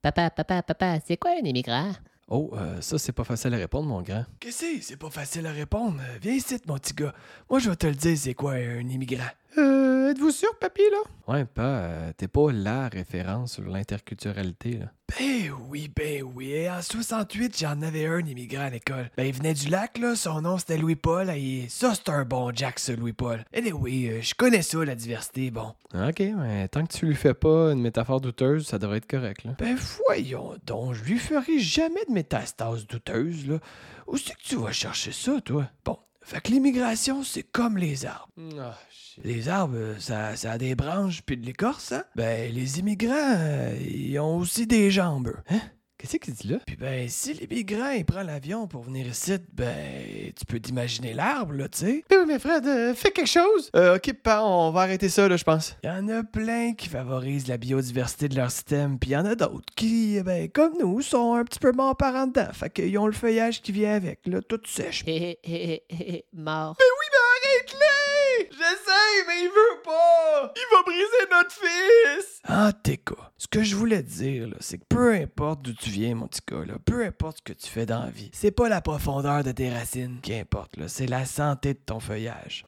Papa, c'est quoi un immigrant? Oh, ça, c'est pas facile à répondre, mon grand. Qu'est-ce que c'est pas facile à répondre? Viens ici, mon petit gars. Moi, je vais te le dire, c'est quoi un immigrant. Êtes-vous sûr, papy, là? Ouais, t'es pas la référence sur l'interculturalité, là. Ben oui. Et en 68, j'en avais un immigrant à l'école. Ben, il venait du lac, là. Son nom, c'était Louis-Paul. Et ça, c'est un bon Jack, ça, Louis-Paul. Anyway, je connais ça, la diversité, bon. OK, mais tant que tu lui fais pas une métaphore douteuse, ça devrait être correct, là. Ben, voyons donc, je lui ferai jamais de métastases douteuses, là. Où c'est que tu vas chercher ça, toi? Bon, fait que l'immigration, c'est comme les arbres. Ah, shit. Les arbres, ça a des branches puis de l'écorce, hein? Ben, les immigrants, ils ont aussi des jambes, eux. Hein? Qu'est-ce qu'il dit là? Puis ben, si l'immigrant, il prend l'avion pour venir ici, ben, tu peux t'imaginer l'arbre, là, tu sais. Oui, mais Fred, fais quelque chose! OK, papa, on va arrêter ça, là, je pense. Il y en a plein qui favorisent la biodiversité de leur système, puis il y en a d'autres qui, ben, comme nous, sont un petit peu morts par en dedans. Fait qu'ils ont le feuillage qui vient avec, là, tout sèche. Mort. Arrête-les! J'essaye, mais il veut pas! Il va briser notre fils! En tout cas, ce que je voulais te dire, là, c'est que peu importe d'où tu viens, mon petit gars, là, peu importe ce que tu fais dans la vie, c'est pas la profondeur de tes racines qui importe, là, c'est la santé de ton feuillage.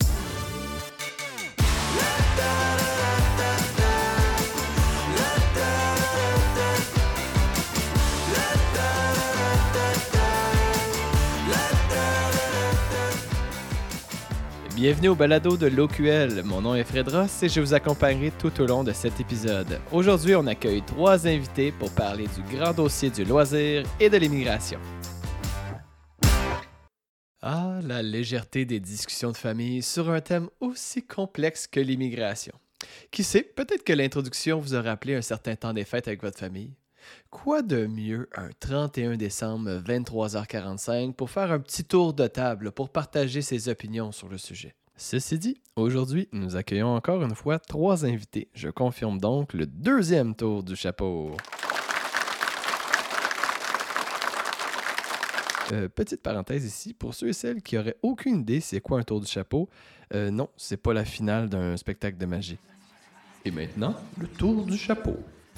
Bienvenue au balado de l'OQL. Mon nom est Fred Ross et je vous accompagnerai tout au long de cet épisode. Aujourd'hui, on accueille 3 invités pour parler du grand dossier du loisir et de l'immigration. Ah, la légèreté des discussions de famille sur un thème aussi complexe que l'immigration. Qui sait, peut-être que l'introduction vous a rappelé un certain temps des fêtes avec votre famille. Quoi de mieux un 31 décembre 23h45 pour faire un petit tour de table pour partager ses opinions sur le sujet. Ceci dit, aujourd'hui, nous accueillons encore une fois 3 invités. Je confirme donc le 2e tour du chapeau. Petite parenthèse ici, pour ceux et celles qui auraient aucune idée c'est quoi un tour du chapeau, non, c'est pas la finale d'un spectacle de magie. Et maintenant, le tour du chapeau.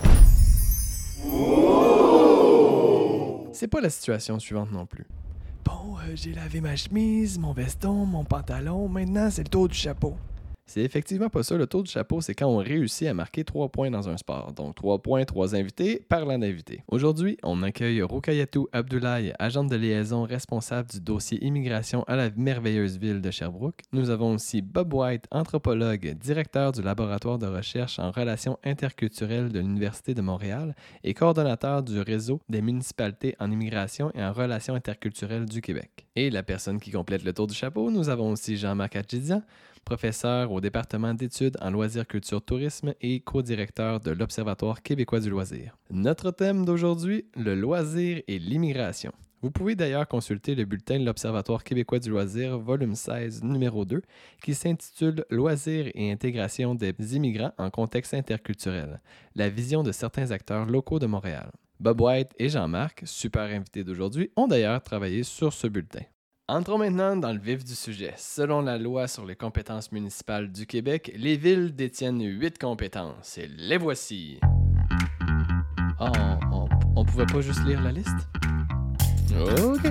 C'est pas la situation suivante non plus. Bon, j'ai lavé ma chemise, mon veston, mon pantalon, maintenant c'est le tour du chapeau. C'est effectivement pas ça. Le tour du chapeau, c'est quand on réussit à marquer 3 points dans un sport. Donc 3 points, 3 invités, parlant d'invités. Aujourd'hui, on accueille Rukayatou Abdoulaye, agente de liaison responsable du dossier immigration à la merveilleuse ville de Sherbrooke. Nous avons aussi Bob White, anthropologue, directeur du laboratoire de recherche en relations interculturelles de l'Université de Montréal et coordonnateur du réseau des municipalités en immigration et en relations interculturelles du Québec. Et la personne qui complète le tour du chapeau, nous avons aussi Jean-Marc Adjidian, professeur au département d'études en loisirs, culture, tourisme et co-directeur de l'Observatoire québécois du loisir. Notre thème d'aujourd'hui, le loisir et l'immigration. Vous pouvez d'ailleurs consulter le bulletin de l'Observatoire québécois du loisir, volume 16, numéro 2, qui s'intitule « Loisirs et intégration des immigrants en contexte interculturel. La vision de certains acteurs locaux de Montréal ». Bob White et Jean-Marc, super invités d'aujourd'hui, ont d'ailleurs travaillé sur ce bulletin. Entrons maintenant dans le vif du sujet. Selon la loi sur les compétences municipales du Québec, les villes détiennent 8 compétences. Et les voici. Ah, on pouvait pas juste lire la liste? OK.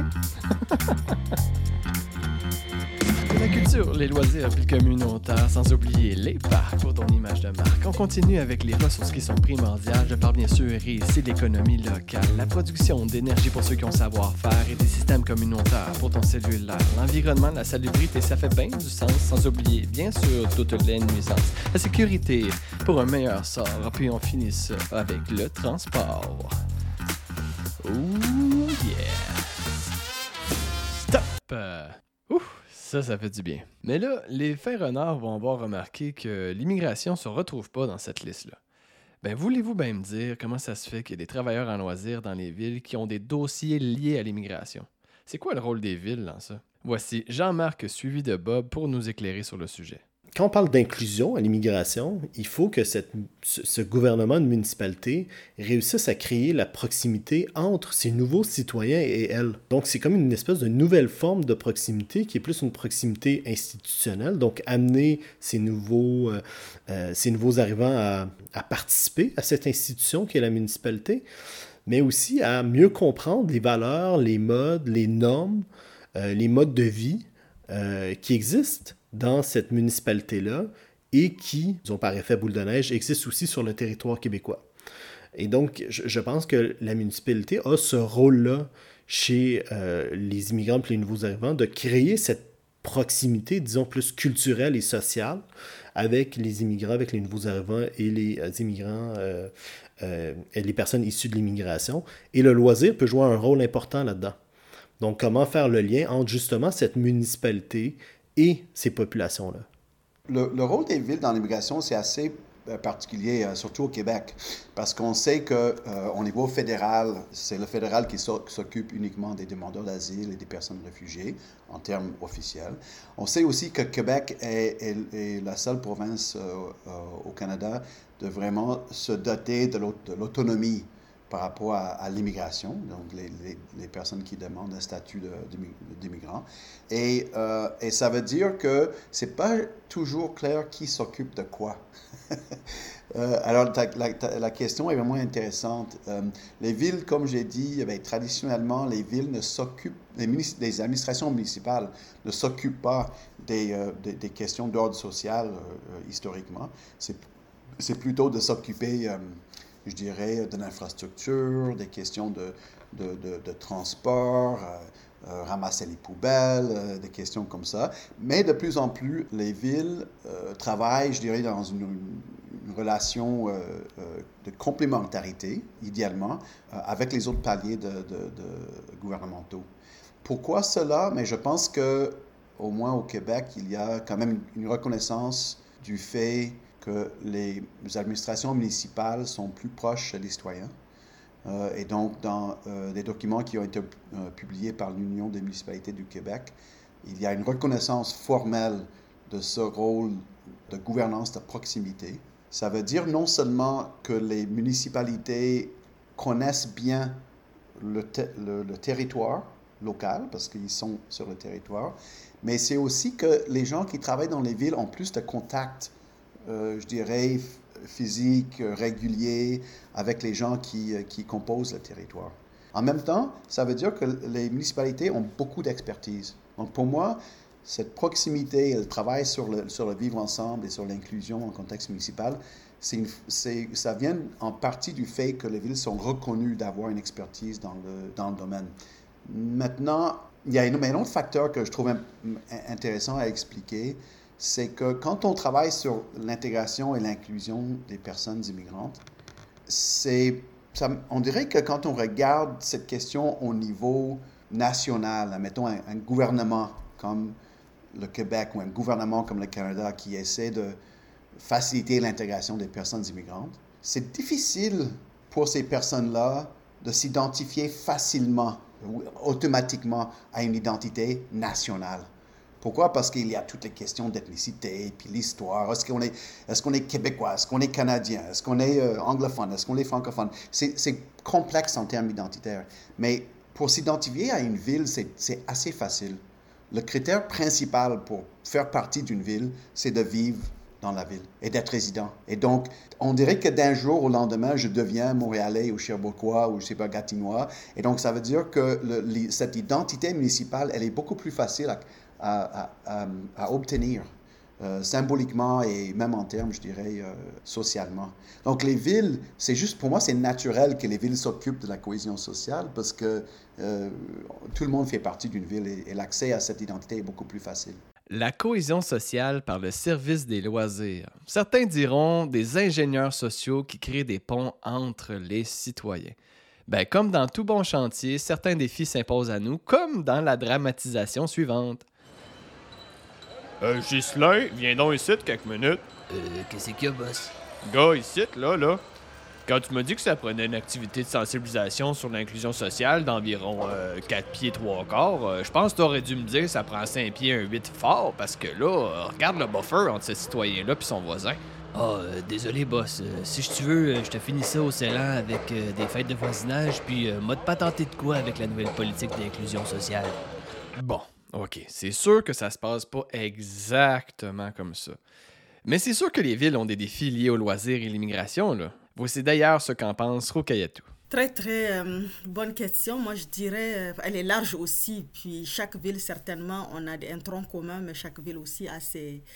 La culture, les loisirs puis le communautaire, sans oublier les parcs pour ton image de marque. On continue avec les ressources qui sont primordiales. Je parle bien sûr ici de l'économie locale, la production d'énergie pour ceux qui ont savoir-faire et des systèmes communautaires pour ton cellulaire. L'environnement, la salubrité, ça fait bien du sens, sans oublier bien sûr toutes les nuisances. La sécurité pour un meilleur sort, puis on finit ça avec le transport. Ouh yeah! Stop! Ouf! Ça fait du bien. Mais là, les fins renards vont avoir remarqué que l'immigration se retrouve pas dans cette liste-là. Ben, voulez-vous bien me dire comment ça se fait qu'il y a des travailleurs en loisirs dans les villes qui ont des dossiers liés à l'immigration? C'est quoi le rôle des villes dans ça? Voici Jean-Marc suivi de Bob pour nous éclairer sur le sujet. Quand on parle d'inclusion à l'immigration, il faut que ce gouvernement de municipalité réussisse à créer la proximité entre ces nouveaux citoyens et elles. Donc, c'est comme une espèce de nouvelle forme de proximité qui est plus une proximité institutionnelle. Donc, amener ces nouveaux arrivants à participer à cette institution qui est la municipalité. mais aussi à mieux comprendre les valeurs, les modes, les normes, les modes de vie qui existent dans cette municipalité-là et qui, disons par effet boule de neige, existent aussi sur le territoire québécois. Et donc, je pense que la municipalité a ce rôle-là chez les immigrants et les nouveaux arrivants de créer cette proximité, disons, plus culturelle et sociale avec les immigrants, avec les nouveaux arrivants et les immigrants et les personnes issues de l'immigration. Et le loisir peut jouer un rôle important là-dedans. Donc, comment faire le lien entre justement cette municipalité et ces populations-là? Le rôle des villes dans l'immigration, c'est assez particulier, surtout au Québec, parce qu'on sait qu'au niveau fédéral, c'est le fédéral qui s'occupe uniquement des demandeurs d'asile et des personnes réfugiées, en termes officiels. On sait aussi que Québec est la seule province au Canada de vraiment se doter de l'autonomie par rapport à l'immigration, donc les personnes qui demandent un statut d'immigrant. Et ça veut dire que c'est pas toujours clair qui s'occupe de quoi. Alors, la question est vraiment intéressante. Les villes, comme j'ai dit, traditionnellement, les villes ne s'occupent, les administrations municipales ne s'occupent pas des questions d'ordre social historiquement. C'est plutôt de s'occuper, je dirais, de l'infrastructure, des questions de transport, ramasser les poubelles, des questions comme ça. Mais de plus en plus, les villes travaillent, je dirais, dans une relation de complémentarité, idéalement, avec les autres paliers de gouvernementaux. Pourquoi cela? Mais je pense qu'au moins au Québec, il y a quand même une reconnaissance du fait que les administrations municipales sont plus proches des citoyens. Et donc, dans des documents qui ont été publiés par l'Union des municipalités du Québec, il y a une reconnaissance formelle de ce rôle de gouvernance de proximité. Ça veut dire non seulement que les municipalités connaissent bien le territoire local, parce qu'ils sont sur le territoire, mais c'est aussi que les gens qui travaillent dans les villes ont plus de contacts, je dirais, physiques, réguliers, avec les gens qui composent le territoire. En même temps, ça veut dire que les municipalités ont beaucoup d'expertise. Donc pour moi, cette proximité et le travail sur le vivre ensemble et sur l'inclusion en contexte municipal, ça vient en partie du fait que les villes sont reconnues d'avoir une expertise dans le domaine. Maintenant, il y a un autre facteur que je trouve intéressant à expliquer, c'est que quand on travaille sur l'intégration et l'inclusion des personnes immigrantes, on dirait que quand on regarde cette question au niveau national, mettons un gouvernement comme le Québec ou un gouvernement comme le Canada qui essaie de faciliter l'intégration des personnes immigrantes, c'est difficile pour ces personnes-là de s'identifier facilement ou automatiquement à une identité nationale. Pourquoi? Parce qu'il y a toutes les questions d'ethnicité, puis l'histoire. Est-ce qu'on est québécois? Est-ce qu'on est canadien? Est-ce qu'on est anglophone? Est-ce qu'on est francophone? C'est complexe en termes identitaires. Mais pour s'identifier à une ville, c'est assez facile. Le critère principal pour faire partie d'une ville, c'est de vivre dans la ville et d'être résident. Et donc, on dirait que d'un jour au lendemain, je deviens Montréalais ou Sherbrookeois ou je sais pas, Gatineau. Et donc, ça veut dire que cette identité municipale, elle est beaucoup plus facile à obtenir symboliquement et même en termes, je dirais, socialement. Donc, les villes, pour moi, c'est naturel que les villes s'occupent de la cohésion sociale parce que tout le monde fait partie d'une ville et l'accès à cette identité est beaucoup plus facile. La cohésion sociale par le service des loisirs. Certains diront des ingénieurs sociaux qui créent des ponts entre les citoyens. Ben, comme dans tout bon chantier, certains défis s'imposent à nous, comme dans la dramatisation suivante. Ghislain, viens donc ici quelques minutes. Qu'est-ce qu'il y a, boss? Gars, ici, là. Quand tu m'as dit que ça prenait une activité de sensibilisation sur l'inclusion sociale d'environ 4 pieds 3 quarts, je pense que t'aurais dû me dire que ça prend 5 pieds 1 8 fort, parce que là, regarde le buffer entre ce citoyen-là et son voisin. Désolé, boss. Si tu veux, je te finis ça au Ceylan avec des fêtes de voisinage, puis m'a pas tenté de quoi avec la nouvelle politique d'inclusion sociale. Bon, OK, c'est sûr que ça se passe pas exactement comme ça. Mais c'est sûr que les villes ont des défis liés au loisir et l'immigration, là. Voici d'ailleurs ce qu'en pense Rokayatou. Très, très bonne question. Moi, je dirais, elle est large aussi. Puis chaque ville, certainement, on a un tronc commun, mais chaque ville aussi a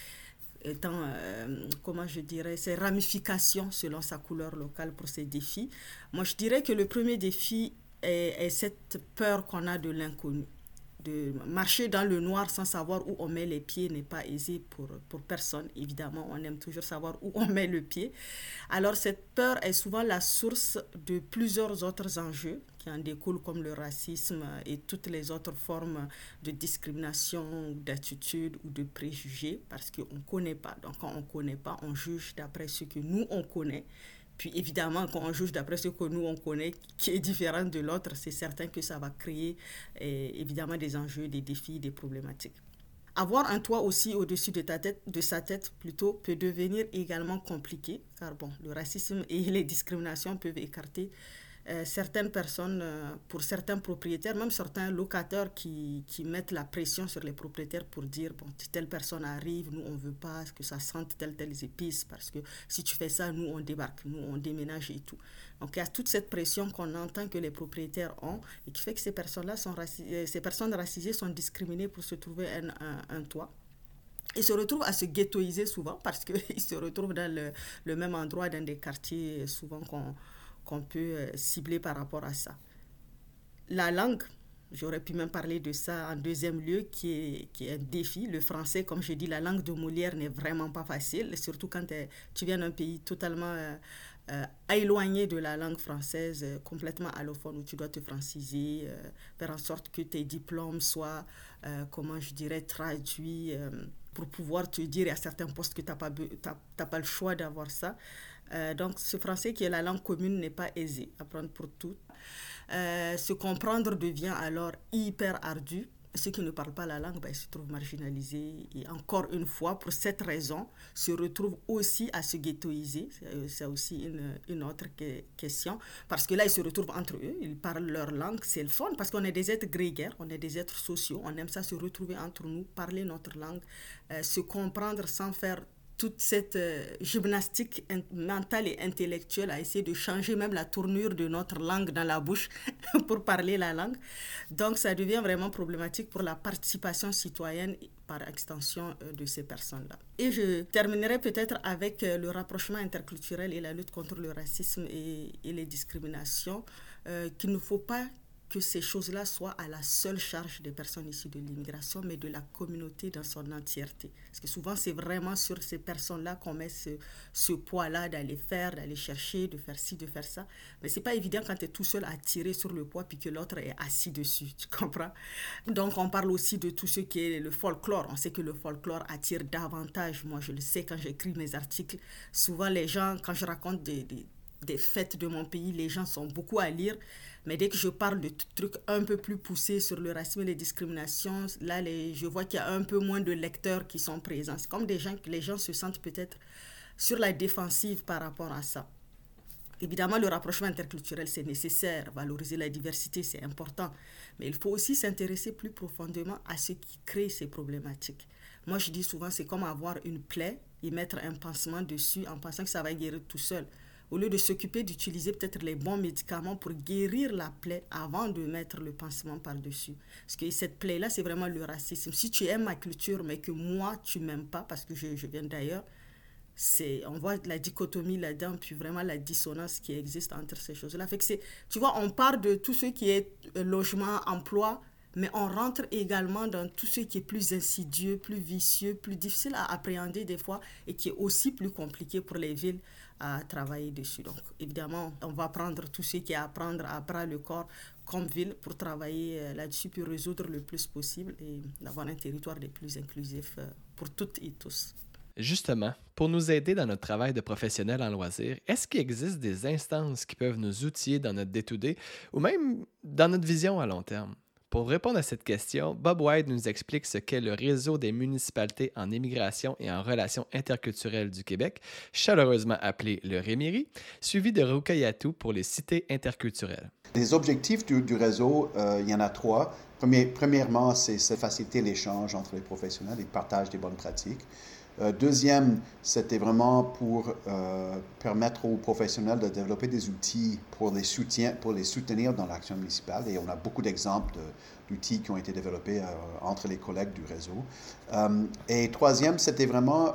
comment je dirais, ses ramifications selon sa couleur locale pour ses défis. Moi, je dirais que le premier défi est cette peur qu'on a de l'inconnu. De marcher dans le noir sans savoir où on met les pieds n'est pas aisé pour personne. Évidemment, on aime toujours savoir où on met le pied. Alors, cette peur est souvent la source de plusieurs autres enjeux qui en découlent, comme le racisme et toutes les autres formes de discrimination, d'attitude ou de préjugés, parce qu'on ne connaît pas. Donc, quand on ne connaît pas, on juge d'après ce que nous, on connaît. Puis évidemment, quand on juge d'après ce que nous, on connaît, qui est différent de l'autre, c'est certain que ça va créer évidemment des enjeux, des défis, des problématiques. Avoir un toit aussi au-dessus de sa tête plutôt, peut devenir également compliqué, car bon, le racisme et les discriminations peuvent écarter certaines personnes, pour certains propriétaires, même certains locataires qui mettent la pression sur les propriétaires pour dire, bon, si telle personne arrive, nous, on ne veut pas que ça sente telles épices, parce que si tu fais ça, nous, on débarque, nous, on déménage et tout. Donc, il y a toute cette pression qu'on entend que les propriétaires ont et qui fait que ces personnes racisées sont discriminées pour se trouver un toit. Ils se retrouvent à se ghettoiser souvent parce qu'ils se retrouvent dans le même endroit, dans des quartiers souvent qu'on peut cibler par rapport à ça. La langue, j'aurais pu même parler de ça en deuxième lieu, qui est un défi. Le français, comme je dis, la langue de Molière n'est vraiment pas facile, surtout quand tu viens d'un pays totalement éloigné de la langue française, complètement allophone, où tu dois te franciser, faire en sorte que tes diplômes soient, traduits pour pouvoir te dire à certains postes que tu n'as pas le choix d'avoir ça. Donc, ce français qui est la langue commune n'est pas aisé à prendre pour tout. Se comprendre devient alors hyper ardu. Ceux qui ne parlent pas la langue, se trouvent marginalisés et encore une fois, pour cette raison, se retrouvent aussi à se ghettoiser. C'est aussi une autre question. Parce que là, ils se retrouvent entre eux, ils parlent leur langue, c'est le fun parce qu'on est des êtres grégaires, on est des êtres sociaux, on aime ça se retrouver entre nous, parler notre langue, se comprendre sans faire toute cette gymnastique mentale et intellectuelle à essayer de changer même la tournure de notre langue dans la bouche pour parler la langue. Donc, ça devient vraiment problématique pour la participation citoyenne par extension de ces personnes-là. Et je terminerai peut-être avec le rapprochement interculturel et la lutte contre le racisme et les discriminations, qu'il ne faut pas que ces choses-là soient à la seule charge des personnes issues de l'immigration, mais de la communauté dans son entièreté. Parce que souvent, c'est vraiment sur ces personnes-là qu'on met ce poids-là d'aller chercher, de faire ci, de faire ça. Mais c'est pas évident quand tu es tout seul à tirer sur le poids puis que l'autre est assis dessus, tu comprends? Donc, on parle aussi de tout ce qui est le folklore. On sait que le folklore attire davantage. Moi, je le sais quand j'écris mes articles. Souvent, les gens, quand je raconte des fêtes de mon pays, les gens sont beaucoup à lire. Mais dès que je parle de trucs un peu plus poussés sur le racisme et les discriminations, là, je vois qu'il y a un peu moins de lecteurs qui sont présents. C'est comme les gens se sentent peut-être sur la défensive par rapport à ça. Évidemment, le rapprochement interculturel, c'est nécessaire. Valoriser la diversité, c'est important. Mais il faut aussi s'intéresser plus profondément à ce qui crée ces problématiques. Moi, je dis souvent, c'est comme avoir une plaie et mettre un pansement dessus en pensant que ça va guérir tout seul. Au lieu de s'occuper d'utiliser peut-être les bons médicaments pour guérir la plaie avant de mettre le pansement par-dessus. Parce que cette plaie-là, c'est vraiment le racisme. Si tu aimes ma culture, mais que moi, tu ne m'aimes pas parce que je viens d'ailleurs, on voit la dichotomie là-dedans, puis vraiment la dissonance qui existe entre ces choses-là. Fait que tu vois, on parle de tout ce qui est logement, emploi, mais on rentre également dans tout ce qui est plus insidieux, plus vicieux, plus difficile à appréhender des fois et qui est aussi plus compliqué pour les villes à travailler dessus. Donc, évidemment, on va prendre tout ce qui est à prendre à bras le corps comme ville pour travailler là-dessus, puis résoudre le plus possible et d'avoir un territoire le plus inclusif pour toutes et tous. Justement, pour nous aider dans notre travail de professionnel en loisirs, est-ce qu'il existe des instances qui peuvent nous outiller dans notre day-to-day ou même dans notre vision à long terme? Pour répondre à cette question, Bob White nous explique ce qu'est le réseau des municipalités en immigration et en relations interculturelles du Québec, chaleureusement appelé le REMIRI, suivi de Rukayatou pour les cités interculturelles. Les objectifs du réseau, il y en a 3. Premièrement, c'est faciliter l'échange entre les professionnels et le partage des bonnes pratiques. Deuxième, c'était vraiment pour permettre aux professionnels de développer des outils pour les soutenir dans l'action municipale. Et on a beaucoup d'exemples d'outils qui ont été développés entre les collègues du réseau. Et troisième, c'était vraiment,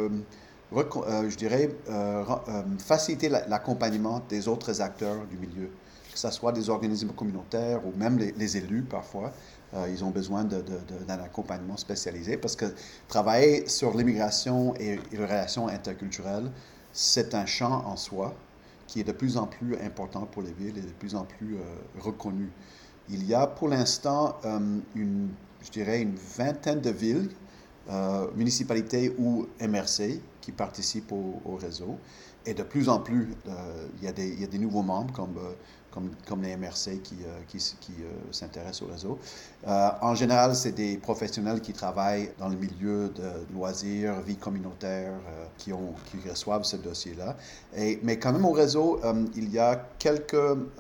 faciliter l'accompagnement des autres acteurs du milieu, que ce soit des organismes communautaires ou même les élus parfois. Ils ont besoin d'un accompagnement spécialisé parce que travailler sur l'immigration et les relations interculturelles, c'est un champ en soi qui est de plus en plus important pour les villes et de plus en plus reconnu. Il y a pour l'instant une vingtaine de villes, municipalités ou MRC qui participent au réseau. Et de plus en plus, il y a des nouveaux membres comme les MRC qui s'intéressent au réseau. En général, c'est des professionnels qui travaillent dans le milieu de loisirs, vie communautaire, qui reçoivent ce dossier-là. Mais quand même au réseau, il y a quelques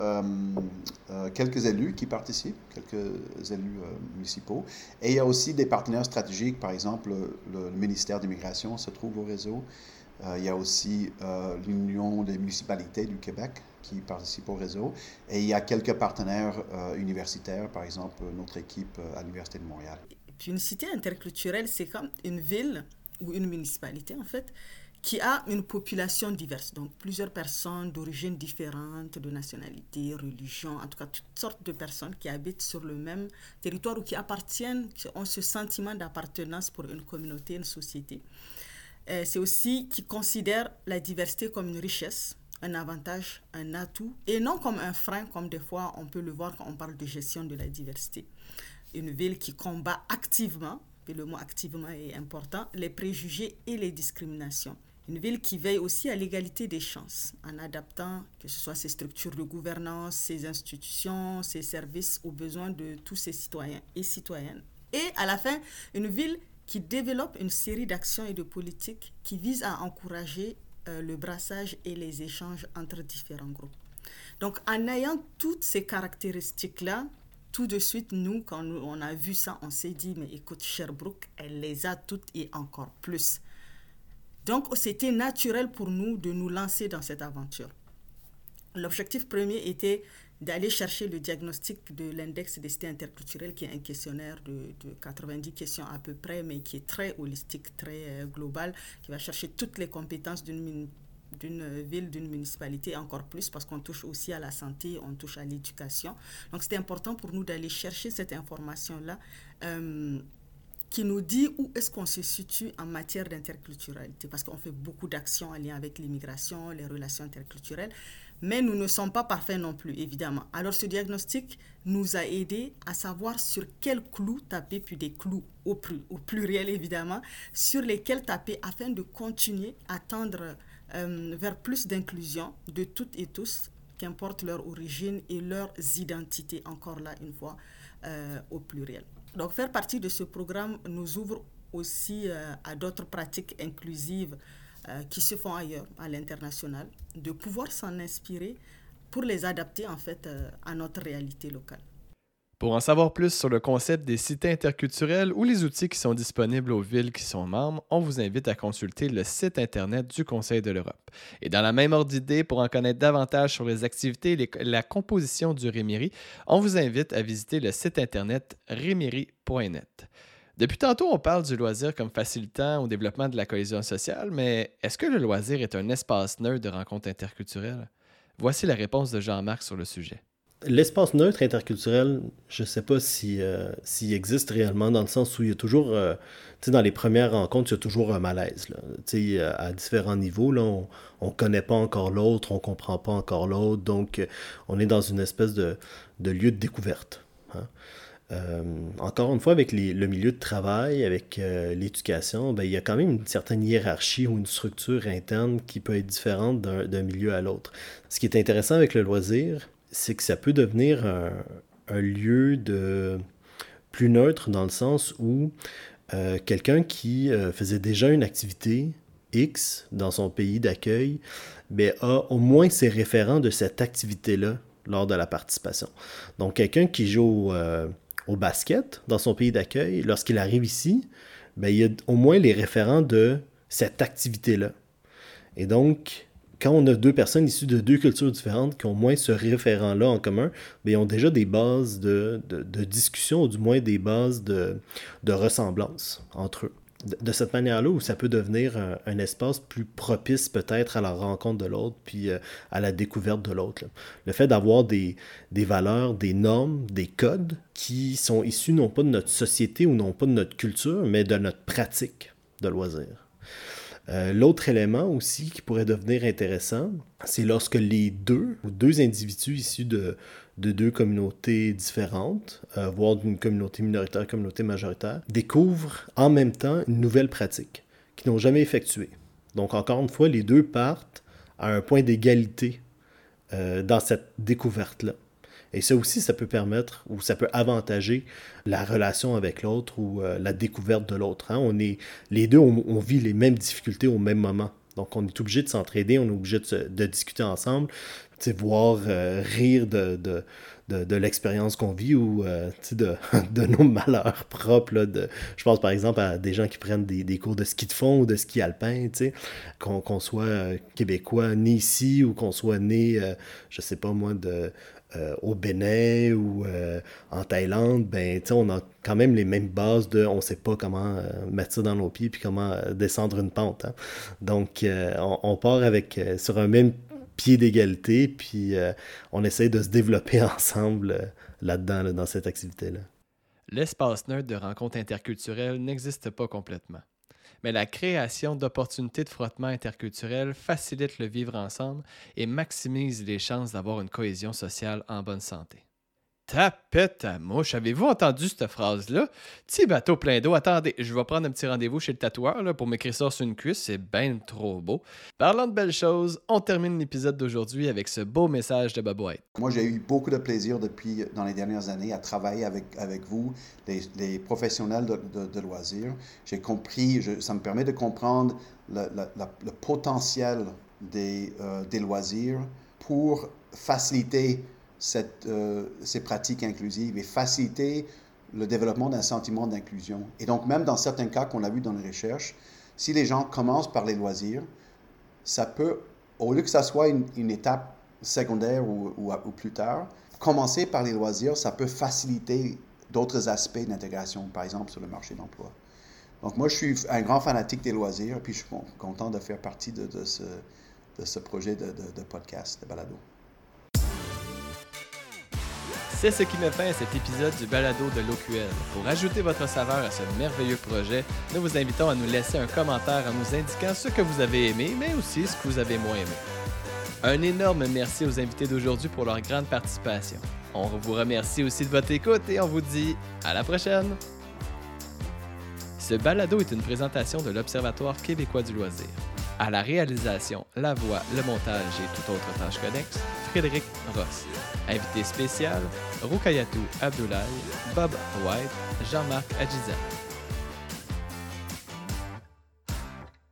élus qui participent, quelques élus municipaux. Et il y a aussi des partenaires stratégiques, par exemple, le ministère de l'Immigration se trouve au réseau. Il y a aussi l'Union des municipalités du Québec qui participe au réseau. Et il y a quelques partenaires universitaires, par exemple notre équipe à l'Université de Montréal. Puis une cité interculturelle, c'est comme une ville ou une municipalité, en fait, qui a une population diverse. Donc plusieurs personnes d'origines différentes, de nationalités, religions, en tout cas toutes sortes de personnes qui habitent sur le même territoire ou qui ont ce sentiment d'appartenance pour une communauté, une société. C'est aussi qui considère la diversité comme une richesse, un avantage, un atout, et non comme un frein, comme des fois on peut le voir quand on parle de gestion de la diversité. Une ville qui combat activement, et le mot activement est important, les préjugés et les discriminations. Une ville qui veille aussi à l'égalité des chances, en adaptant que ce soit ses structures de gouvernance, ses institutions, ses services aux besoins de tous ses citoyens et citoyennes. Et à la fin, une ville qui développe une série d'actions et de politiques qui visent à encourager le brassage et les échanges entre différents groupes. Donc, en ayant toutes ces caractéristiques-là, tout de suite, nous, quand on a vu ça, on s'est dit, mais écoute, Sherbrooke, elle les a toutes et encore plus. Donc, c'était naturel pour nous de nous lancer dans cette aventure. L'objectif premier était d'aller chercher le diagnostic de l'index des cités interculturelles, qui est un questionnaire de 90 questions à peu près, mais qui est très holistique, très global, qui va chercher toutes les compétences d'une ville, d'une municipalité, encore plus, parce qu'on touche aussi à la santé, on touche à l'éducation. Donc, c'était important pour nous d'aller chercher cette information-là qui nous dit où est-ce qu'on se situe en matière d'interculturalité, parce qu'on fait beaucoup d'actions en lien avec l'immigration, les relations interculturelles, mais nous ne sommes pas parfaits non plus, évidemment. Alors, ce diagnostic nous a aidés à savoir sur quel clou taper, puis des clous au pluriel, évidemment, sur lesquels taper afin de continuer à tendre vers plus d'inclusion de toutes et tous, qu'importe leur origine et leurs identités, encore là, une fois, au pluriel. Donc, faire partie de ce programme nous ouvre aussi à d'autres pratiques inclusives qui se font ailleurs, à l'international, de pouvoir s'en inspirer pour les adapter en fait à notre réalité locale. Pour en savoir plus sur le concept des cités interculturelles ou les outils qui sont disponibles aux villes qui sont membres, on vous invite à consulter le site Internet du Conseil de l'Europe. Et dans la même ordre d'idée, pour en connaître davantage sur les activités et la composition du Rémiri, on vous invite à visiter le site Internet remiri.net. Depuis tantôt, on parle du loisir comme facilitant au développement de la cohésion sociale, mais est-ce que le loisir est un espace neutre de rencontres interculturelles? Voici la réponse de Jean-Marc sur le sujet. L'espace neutre interculturel, je ne sais pas s'il existe réellement, dans le sens où il y a toujours, dans les premières rencontres, il y a toujours un malaise. Là. À différents niveaux, là, on ne connaît pas encore l'autre, on ne comprend pas encore l'autre, donc on est dans une espèce de lieu de découverte. Hein. Encore une fois, avec le milieu de travail, avec l'éducation, il y a quand même une certaine hiérarchie ou une structure interne qui peut être différente d'un milieu à l'autre. Ce qui est intéressant avec le loisir, c'est que ça peut devenir un lieu plus neutre dans le sens où quelqu'un qui faisait déjà une activité X dans son pays d'accueil a au moins ses référents de cette activité-là lors de la participation. Donc, quelqu'un qui joue au basket dans son pays d'accueil, lorsqu'il arrive ici, il y a au moins les référents de cette activité-là. Et donc, quand on a deux personnes issues de deux cultures différentes qui ont moins ce référent-là en commun, bien, ils ont déjà des bases de discussion, ou du moins des bases de ressemblance entre eux. De cette manière-là, où ça peut devenir un espace plus propice peut-être à la rencontre de l'autre, puis à la découverte de l'autre. Là. Le fait d'avoir des valeurs, des normes, des codes qui sont issus non pas de notre société ou non pas de notre culture, mais de notre pratique de loisirs. L'autre élément aussi qui pourrait devenir intéressant, c'est lorsque les deux individus issus de deux communautés différentes, voire d'une communauté minoritaire, communauté majoritaire, découvrent en même temps une nouvelle pratique qu'ils n'ont jamais effectuée. Donc encore une fois, les deux partent à un point d'égalité dans cette découverte-là. Et ça aussi, ça peut permettre ou ça peut avantager la relation avec l'autre ou la découverte de l'autre. Hein? Les deux, on vit les mêmes difficultés au même moment. Donc, on est obligé de s'entraider, on est obligé de discuter ensemble, voire rire de l'expérience qu'on vit ou de nos malheurs propres. Là, je pense par exemple à des gens qui prennent des cours de ski de fond ou de ski alpin, qu'on soit québécois né ici ou qu'on soit né, je sais pas moi, au Bénin ou en Thaïlande, ben, on a quand même les mêmes bases on ne sait pas comment mettre ça dans nos pieds puis comment descendre une pente. Hein. Donc, on part sur un même pied d'égalité, puis on essaie de se développer ensemble là-dedans, là, dans cette activité-là. L'espace neutre de rencontres interculturelles n'existe pas complètement. Mais la création d'opportunités de frottement interculturel facilite le vivre ensemble et maximise les chances d'avoir une cohésion sociale en bonne santé. Tapette à mouche, avez-vous entendu cette phrase-là? Petit bateau plein d'eau, attendez, je vais prendre un petit rendez-vous chez le tatoueur là, pour m'écrire ça sur une cuisse, c'est ben trop beau. Parlant de belles choses, on termine l'épisode d'aujourd'hui avec ce beau message de Bob White. Moi, j'ai eu beaucoup de plaisir dans les dernières années à travailler avec vous, les professionnels de loisirs. J'ai compris, ça me permet de comprendre le potentiel des loisirs pour faciliter ces pratiques inclusives et faciliter le développement d'un sentiment d'inclusion. Et donc, même dans certains cas qu'on a vu dans les recherches, si les gens commencent par les loisirs, ça peut, au lieu que ça soit une étape secondaire ou plus tard, commencer par les loisirs, ça peut faciliter d'autres aspects d'intégration, par exemple sur le marché d'emploi. Donc, moi, je suis un grand fanatique des loisirs, et puis je suis content de faire partie de ce projet de podcast, de balado. C'est ce qui met fin à cet épisode du balado de l'OQL. Pour ajouter votre saveur à ce merveilleux projet, nous vous invitons à nous laisser un commentaire en nous indiquant ce que vous avez aimé, mais aussi ce que vous avez moins aimé. Un énorme merci aux invités d'aujourd'hui pour leur grande participation. On vous remercie aussi de votre écoute et on vous dit à la prochaine! Ce balado est une présentation de l'Observatoire québécois du loisir. À la réalisation, la voix, le montage et toute autre tâche connexe, Frédéric Ross. Invité spécial, Rukayatou Abdoulaye, Bob White, Jean-Marc Adjizan.